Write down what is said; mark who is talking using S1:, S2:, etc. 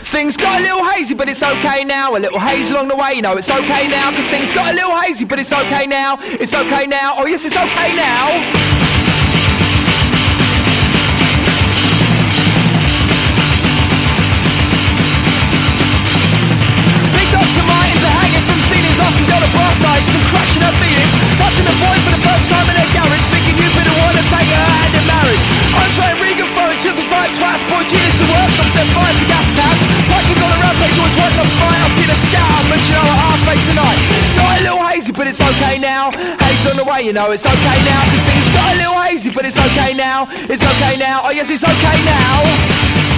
S1: Things got a little hazy, but it's okay now. A little haze along the way, you know it's okay now. Cause things got a little hazy, but it's okay now. It's okay now, oh yes, it's okay now. Asking girl to bar sides and crashing her feelings, touching a boy for the first time in her garage, thinking you've been the one to take her hand and marry. I'm trying Regan phone, chisels like twats, boy genius to workshop, set fire to gas taps. Pikers on the rampage, always wanting to fight. I've seen a scout, but you know at half-8 tonight. Got a little hazy, but it's okay now. Haze on the way, you know it's okay now. Cause things got a little hazy, but it's okay now. It's okay now, oh yes it's okay now.